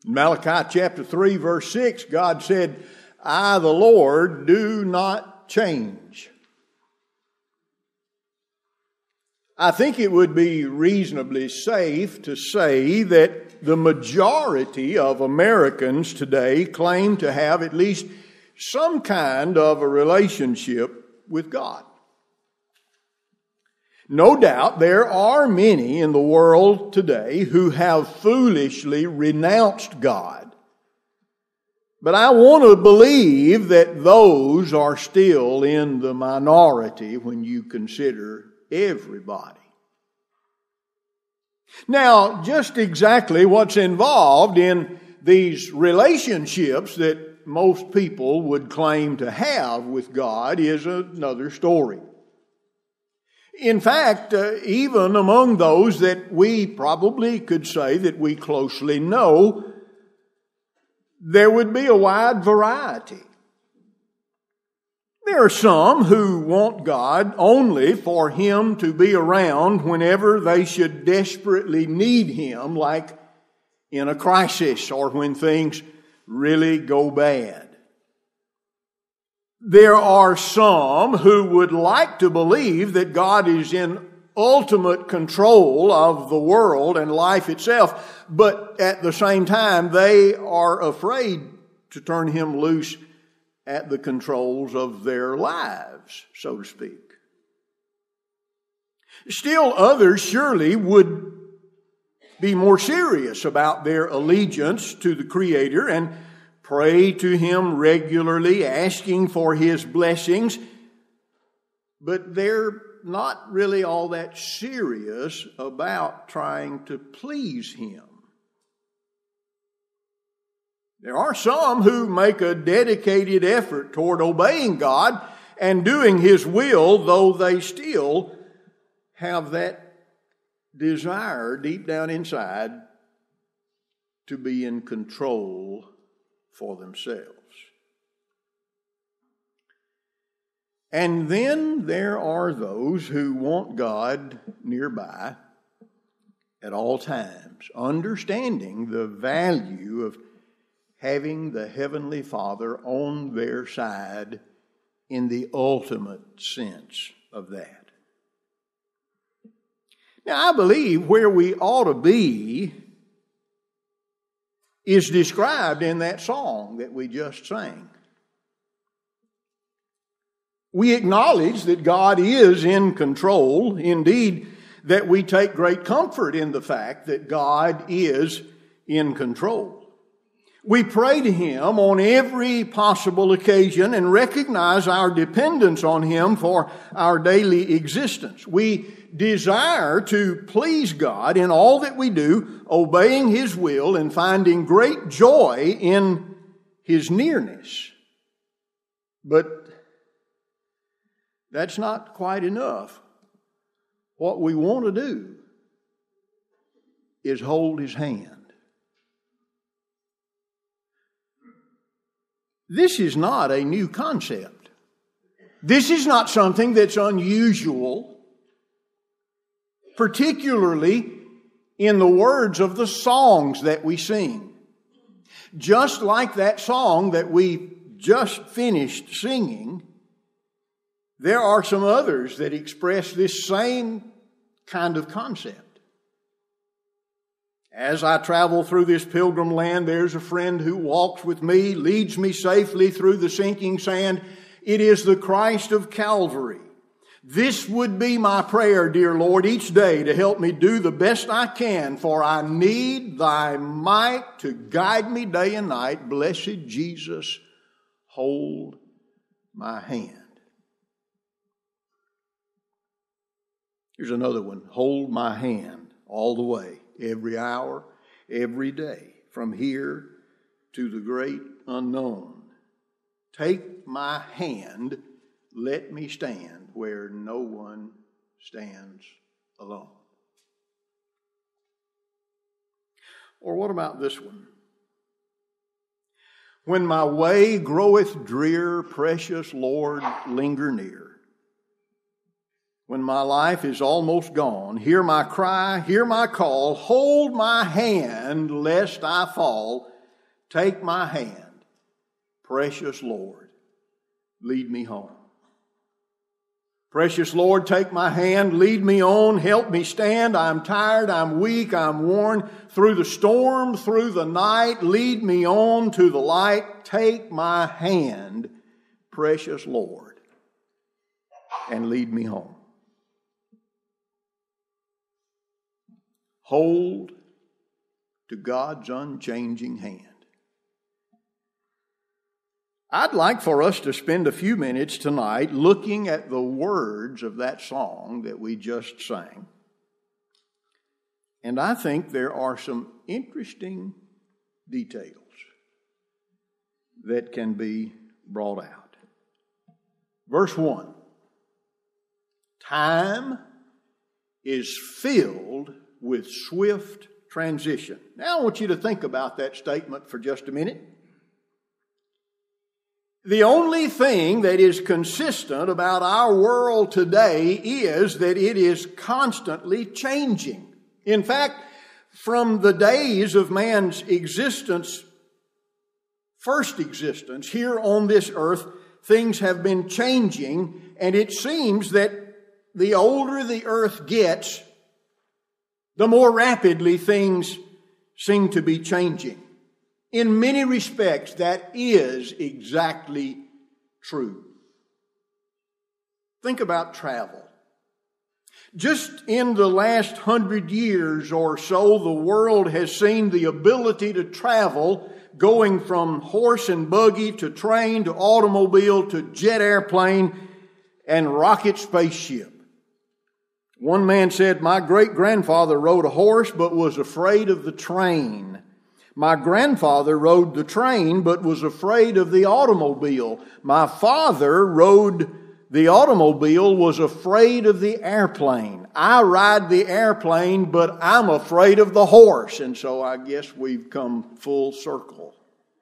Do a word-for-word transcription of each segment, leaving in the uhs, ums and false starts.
In Malachi chapter three, verse six, God said, I, the Lord, do not change. I think it would be reasonably safe to say that the majority of Americans today claim to have at least some kind of a relationship with God. No doubt there are many in the world today who have foolishly renounced God. But I want to believe that those are still in the minority when you consider everybody. Now, just exactly what's involved in these relationships that most people would claim to have with God is another story. In fact, uh, even among those that we probably could say that we closely know, there would be a wide variety. There are some who want God only for Him to be around whenever they should desperately need Him, like in a crisis or when things really go bad. There are some who would like to believe that God is in ultimate control of the world and life itself, but at the same time they are afraid to turn Him loose at the controls of their lives, so to speak. Still others surely would be more serious about their allegiance to the Creator and pray to Him regularly, asking for His blessings, but they're not really all that serious about trying to please Him. There are some who make a dedicated effort toward obeying God and doing His will, though they still have that desire deep down inside to be in control for themselves. And then there are those who want God nearby at all times, understanding the value of having the Heavenly Father on their side in the ultimate sense of that. Now, I believe where we ought to be is described in that song that we just sang. We acknowledge that God is in control. Indeed, that we take great comfort in the fact that God is in control. We pray to Him on every possible occasion and recognize our dependence on Him for our daily existence. We desire to please God in all that we do, obeying His will and finding great joy in His nearness. But that's not quite enough. What we want to do is hold His hand. This is not a new concept. This is not something that's unusual, particularly in the words of the songs that we sing. Just like that song that we just finished singing, there are some others that express this same kind of concept. As I travel through this pilgrim land, there's a friend who walks with me, leads me safely through the sinking sand. It is the Christ of Calvary. This would be my prayer, dear Lord, each day to help me do the best I can, for I need Thy might to guide me day and night. Blessed Jesus, hold my hand. Here's another one. Hold my hand all the way, every hour, every day, from here to the great unknown. Take my hand, let me stand where no one stands alone. Or what about this one? When my way groweth drear, precious Lord, linger near. When my life is almost gone, hear my cry, hear my call, hold my hand lest I fall. take my hand, precious Lord, lead me home. Precious Lord, take my hand, lead me on, help me stand. I'm tired, I'm weak, I'm worn. Through the storm, through the night, lead me on to the light. Take my hand, precious Lord, and lead me home. Hold to God's unchanging hand. I'd like for us to spend a few minutes tonight looking at the words of that song that we just sang. And I think there are some interesting details that can be brought out. Verse one. Time is filled with swift transition. Now I want you to think about that statement for just a minute. The only thing that is consistent about our world today is that it is constantly changing. In fact, from the days of man's existence, first existence here on this earth, things have been changing, and it seems that the older the earth gets, the more rapidly things seem to be changing. In many respects, that is exactly true. Think about travel. Just in the last hundred years or so, the world has seen the ability to travel going from horse and buggy to train to automobile to jet airplane and rocket spaceship. One man said, "My great-grandfather rode a horse but was afraid of the train. My grandfather rode the train but was afraid of the automobile. My father rode the automobile, was afraid of the airplane. I ride the airplane, but I'm afraid of the horse." And so I guess we've come full circle.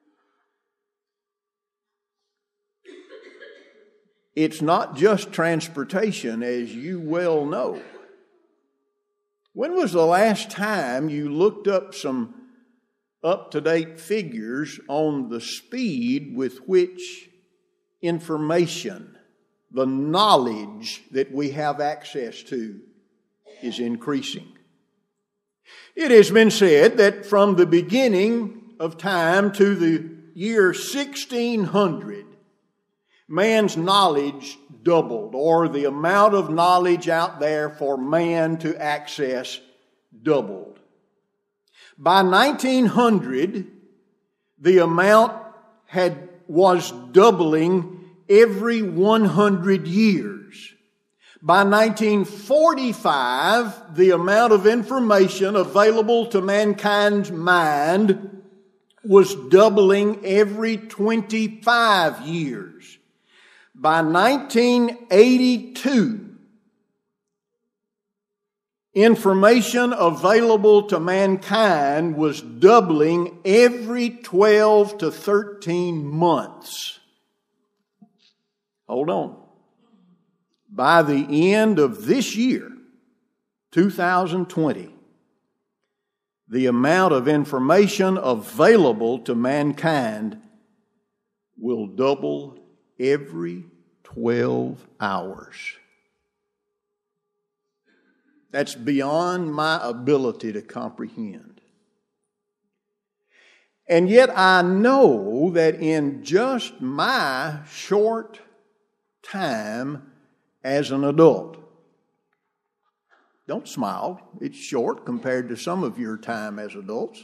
It's not just transportation, as you well know. When was the last time you looked up some up-to-date figures on the speed with which information, the knowledge that we have access to, is increasing? It has been said that from the beginning of time to the year sixteen hundred, man's knowledge doubled, or the amount of knowledge out there for man to access doubled. By nineteen hundred, the amount had was doubling every one hundred years. By nineteen forty-five, the amount of information available to mankind's mind was doubling every twenty-five years. By nineteen eighty-two, information available to mankind was doubling every twelve to thirteen months. Hold on. By the end of this year, two thousand twenty, the amount of information available to mankind will double every twelve hours. That's beyond my ability to comprehend. And yet I know that in just my short time as an adult, don't smile, it's short compared to some of your time as adults.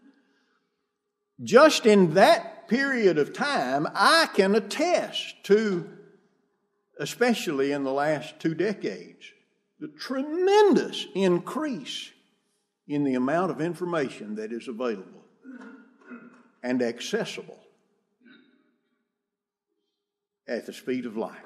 Just in that period of time, I can attest to, especially in the last two decades, the tremendous increase in the amount of information that is available and accessible at the speed of light.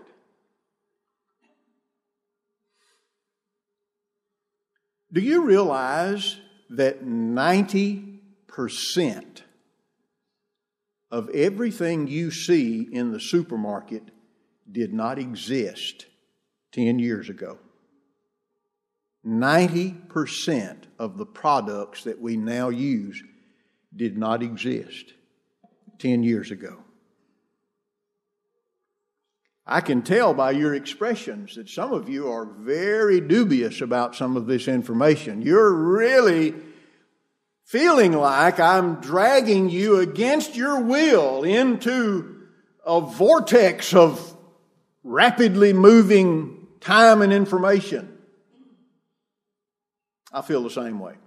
Do you realize that ninety percent of everything you see in the supermarket did not exist ten years ago? ninety percent of the products that we now use did not exist ten years ago. I can tell by your expressions that some of you are very dubious about some of this information. You're really feeling like I'm dragging you against your will into a vortex of rapidly moving time and information. I feel the same way.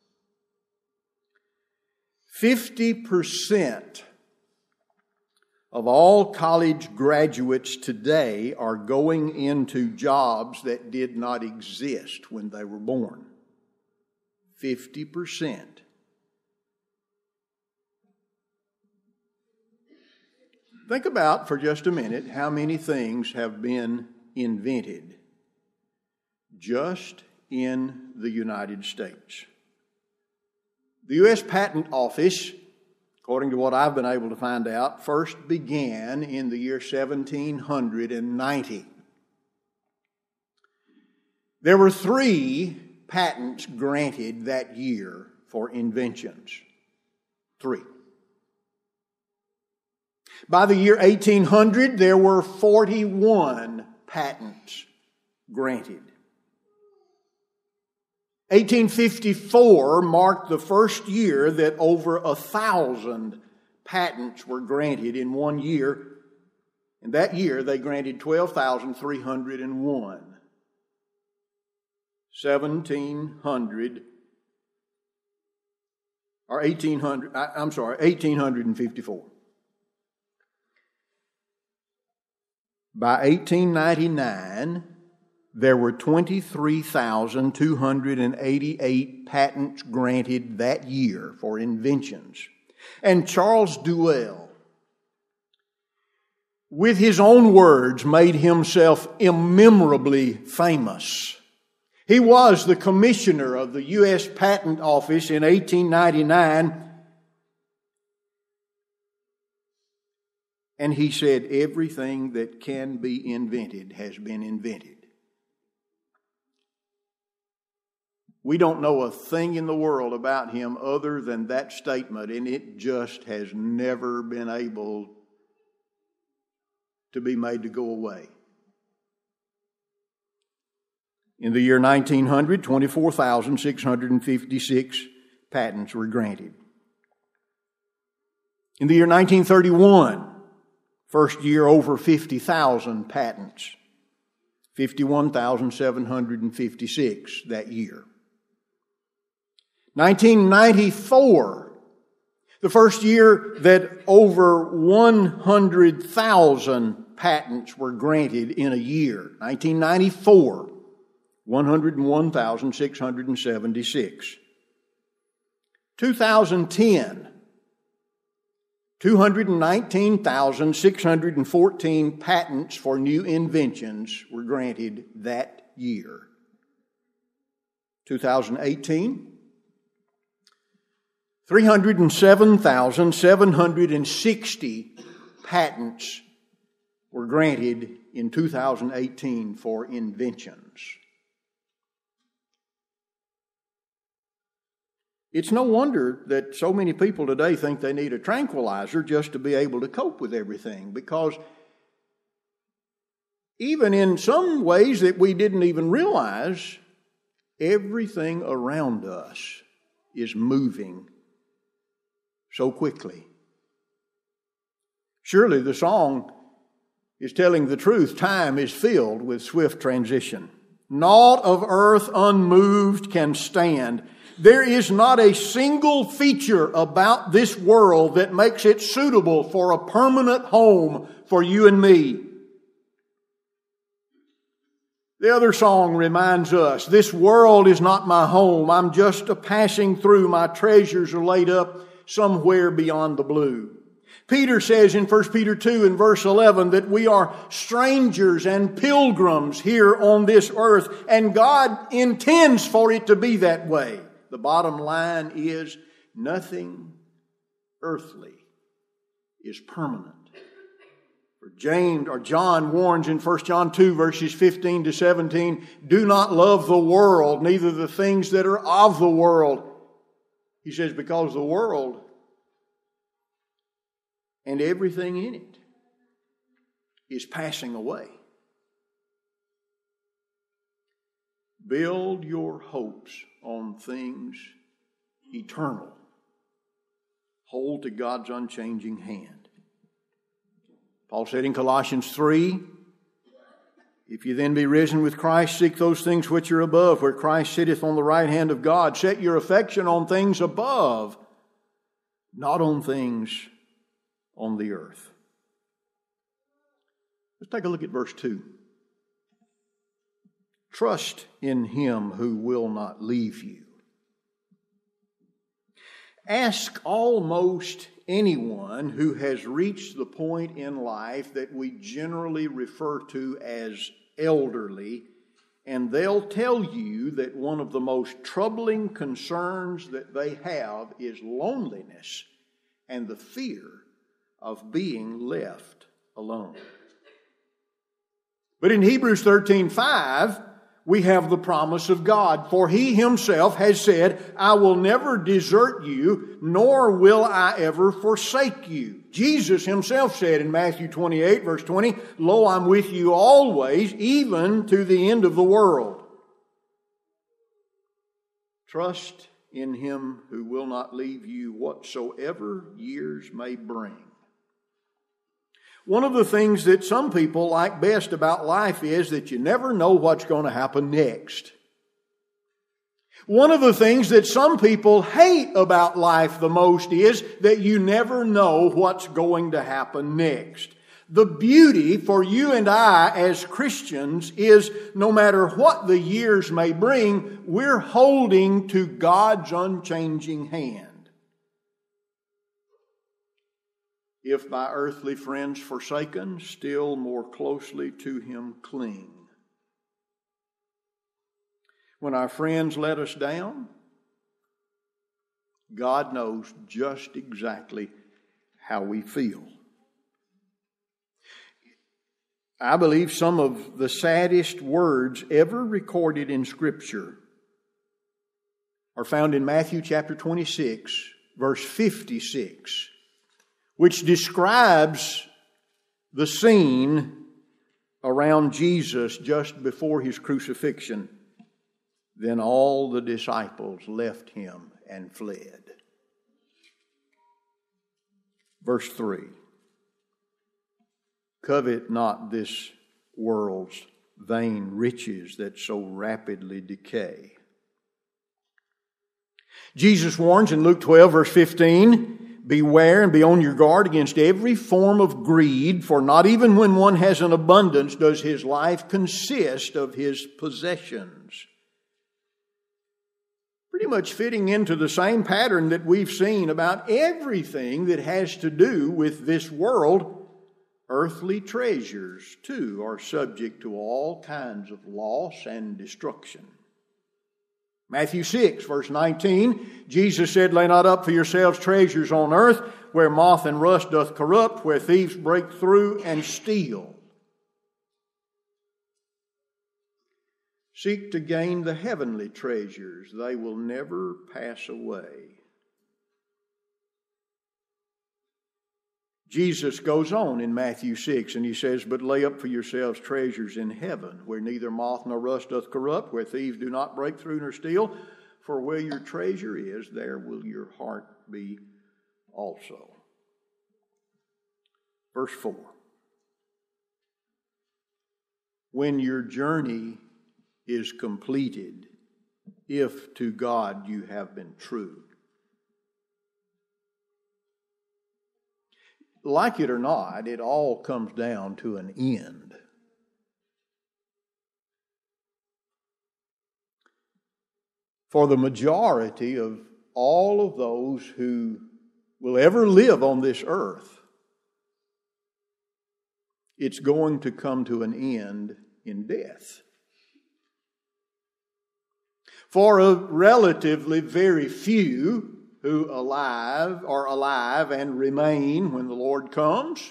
fifty percent of all college graduates today are going into jobs that did not exist when they were born. fifty percent. Think about for just a minute how many things have been invented just in the United States. The U S Patent Office, according to what I've been able to find out, first began in the year seventeen ninety. There were three patents granted that year for inventions. Three. By the year eighteen hundred, there were forty-one patents granted. eighteen fifty-four marked the first year that over a thousand patents were granted in one year. And that year they granted twelve thousand three hundred one. seventeen hundred, or eighteen hundred, I, I'm sorry, eighteen fifty-four. By eighteen ninety-nine, there were twenty-three thousand two hundred eighty-eight patents granted that year for inventions. And Charles Duell, with his own words, made himself immemorably famous. He was the commissioner of the U S Patent Office in eighteen ninety-nine. And he said, everything that can be invented has been invented. We don't know a thing in the world about him other than that statement, and it just has never been able to be made to go away. In the year nineteen hundred, twenty-four thousand six hundred fifty-six patents were granted. In the year nineteen thirty-one, first year over fifty thousand patents, fifty-one thousand seven hundred fifty-six that year. nineteen ninety-four, the first year that over one hundred thousand patents were granted in a year. nineteen ninety-four, one hundred one thousand six hundred seventy-six. two thousand ten, two hundred nineteen thousand six hundred fourteen patents for new inventions were granted that year. two thousand eighteen, three hundred seven thousand seven hundred sixty patents were granted in two thousand eighteen for inventions. It's no wonder that so many people today think they need a tranquilizer just to be able to cope with everything, because even in some ways that we didn't even realize, everything around us is moving so quickly. Surely the song is telling the truth. Time is filled with swift transition. Naught of earth unmoved can stand. There is not a single feature about this world that makes it suitable for a permanent home for you and me. The other song reminds us, this world is not my home. I'm just a passing through. My treasures are laid up somewhere beyond the blue. Peter says in First Peter two and verse eleven that we are strangers and pilgrims here on this earth, and God intends for it to be that way. The bottom line is nothing earthly is permanent. For James or John warns in First John two verses fifteen to seventeen, do not love the world, neither the things that are of the world. He says, because the world and everything in it is passing away. Build your hopes on things eternal. Hold to God's unchanging hand. Paul said in Colossians three, if you then be risen with Christ, seek those things which are above, where Christ sitteth on the right hand of God. Set your affection on things above, not on things on the earth. Let's take a look at verse two. Trust in Him who will not leave you. Ask almost anyone who has reached the point in life that we generally refer to as elderly, and they'll tell you that one of the most troubling concerns that they have is loneliness and the fear of being left alone. But in Hebrews thirteen five, we have the promise of God. For He Himself has said, I will never desert you, nor will I ever forsake you. Jesus Himself said in Matthew twenty-eight, verse twenty, Lo, I'm with you always, even to the end of the world. Trust in Him who will not leave you whatsoever years may bring. One of the things that some people like best about life is that you never know what's going to happen next. One of the things that some people hate about life the most is that you never know what's going to happen next. The beauty for you and I as Christians is no matter what the years may bring, we're holding to God's unchanging hand. If by earthly friends forsaken, still more closely to Him cling. When our friends let us down, God knows just exactly how we feel. I believe some of the saddest words ever recorded in Scripture are found in Matthew chapter twenty-six, verse fifty-six. Which describes the scene around Jesus just before His crucifixion. Then all the disciples left Him and fled. Verse three. Covet not this world's vain riches that so rapidly decay. Jesus warns in Luke twelve, verse fifteen, beware and be on your guard against every form of greed, for not even when one has an abundance does his life consist of his possessions. Pretty much fitting into the same pattern that we've seen about everything that has to do with this world. Earthly treasures, too, are subject to all kinds of loss and destruction. Matthew six, verse nineteen, Jesus said, Lay not up for yourselves treasures on earth, where moth and rust doth corrupt, where thieves break through and steal. Seek to gain the heavenly treasures. They will never pass away. Jesus goes on in Matthew six and He says, But lay up for yourselves treasures in heaven, where neither moth nor rust doth corrupt, where thieves do not break through nor steal. For where your treasure is, there will your heart be also. Verse four. When your journey is completed, if to God you have been true. Like it or not, it all comes down to an end. For the majority of all of those who will ever live on this earth, it's going to come to an end in death. For a relatively very few who alive are alive and remain when the Lord comes,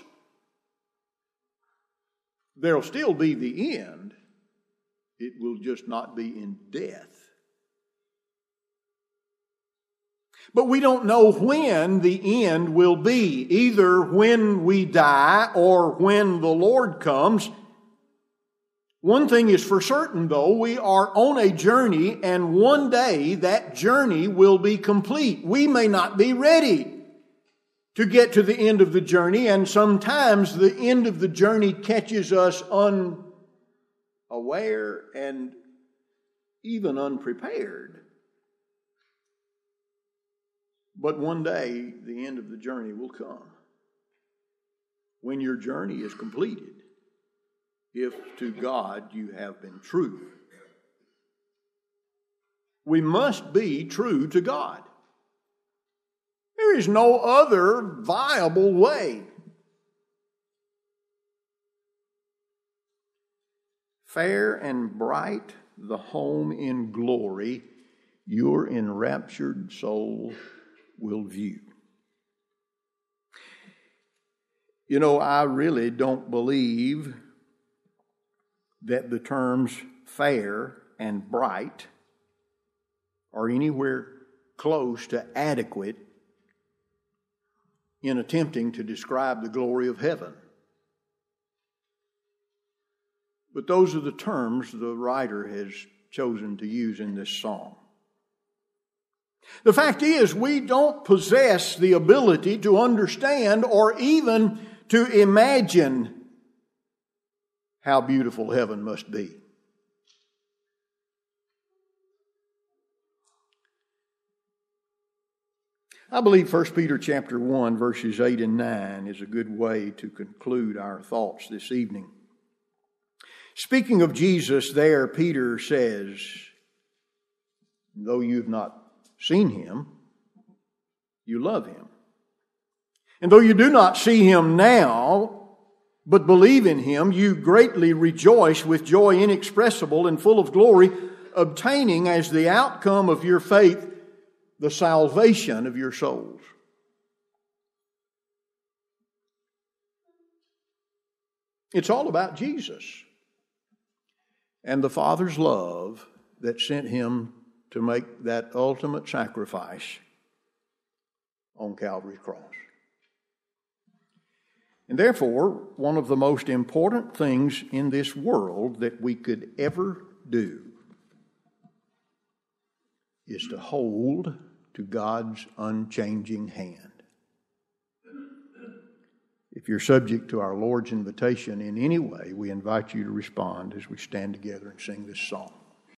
there'll still be the end. It will just not be in death. But we don't know when the end will be, either when we die or when the Lord comes. One thing is for certain, though, we are on a journey, and one day that journey will be complete. We may not be ready to get to the end of the journey, and sometimes the end of the journey catches us unaware and even unprepared. But one day the end of the journey will come, when your journey is completed, if to God you have been true. We must be true to God. There is no other viable way. Fair and bright the home in glory your enraptured soul will view. You know, I really don't believe that the terms fair and bright are anywhere close to adequate in attempting to describe the glory of heaven. But those are the terms the writer has chosen to use in this song. The fact is, we don't possess the ability to understand or even to imagine how beautiful heaven must be. I believe First Peter chapter one, verses eight and nine is a good way to conclude our thoughts this evening. Speaking of Jesus there, Peter says, though you've not seen him, you love him. And though you do not see him now, but believe in him, you greatly rejoice with joy inexpressible and full of glory, obtaining as the outcome of your faith the salvation of your souls. It's all about Jesus and the Father's love that sent him to make that ultimate sacrifice on Calvary's cross. And therefore, one of the most important things in this world that we could ever do is to hold to God's unchanging hand. If you're subject to our Lord's invitation in any way, we invite you to respond as we stand together and sing this song.